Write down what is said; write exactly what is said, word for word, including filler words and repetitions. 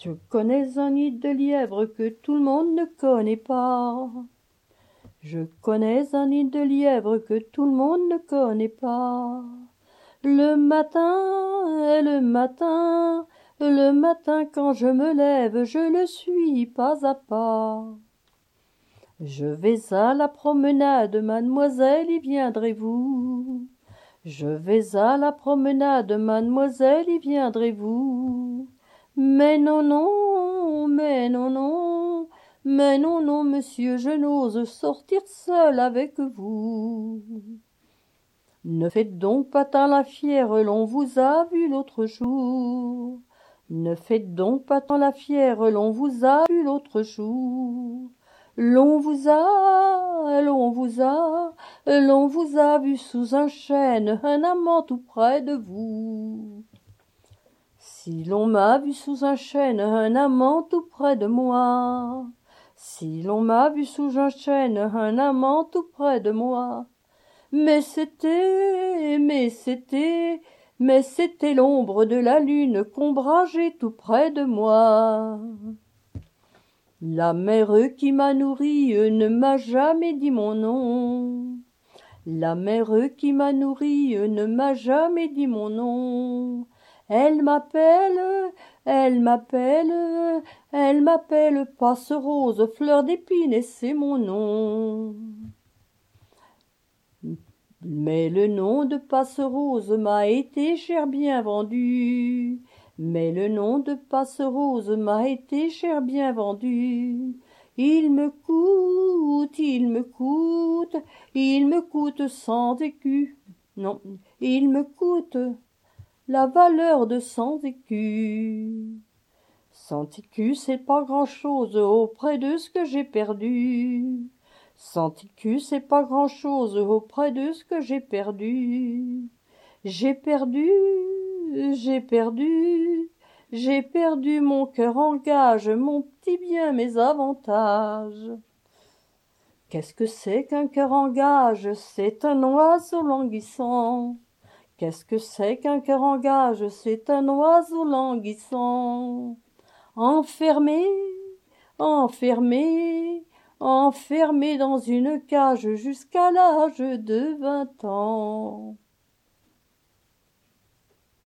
Je connais un nid de lièvre que tout le monde ne connaît pas. Je connais un nid de lièvre que tout le monde ne connaît pas. Le matin, et le matin, le matin quand je me lève, je le suis pas à pas. Je vais à la promenade, mademoiselle, y viendrez-vous? Je vais à la promenade, mademoiselle, y viendrez-vous? Mais non, non, mais non, non, mais non, non, monsieur, je n'ose sortir seul avec vous. Ne faites donc pas tant la fière, l'on vous a vu l'autre jour. Ne faites donc pas tant la fière, l'on vous a vu l'autre jour. L'on vous a, l'on vous a, l'on vous a vu sous un chêne, un amant tout près de vous. Si l'on m'a vu sous un chêne, un amant tout près de moi. Si l'on m'a vu sous un chêne, un amant tout près de moi. Mais c'était, mais c'était, mais c'était l'ombre de la lune qu'ombrageait tout près de moi. La mère qui m'a nourri ne m'a jamais dit mon nom. La mère qui m'a nourri ne m'a jamais dit mon nom. Elle m'appelle, elle m'appelle, elle m'appelle Passerose, fleur d'épine, et c'est mon nom. Mais le nom de Passerose m'a été cher bien vendu. Mais le nom de Passerose m'a été cher bien vendu. Il me coûte, il me coûte, il me coûte cent écus. Non, il me coûte la valeur de cent écus. Cent écus, c'est pas grand-chose auprès de ce que j'ai perdu. Cent écus, c'est pas grand-chose auprès de ce que j'ai perdu. J'ai perdu, j'ai perdu, j'ai perdu mon cœur en gage, mon petit bien, mes avantages. Qu'est-ce que c'est qu'un cœur en gage? C'est un oiseau languissant. Qu'est-ce que c'est qu'un cœur en gage? C'est un oiseau languissant. Enfermé, enfermé, enfermé dans une cage jusqu'à l'âge de vingt ans.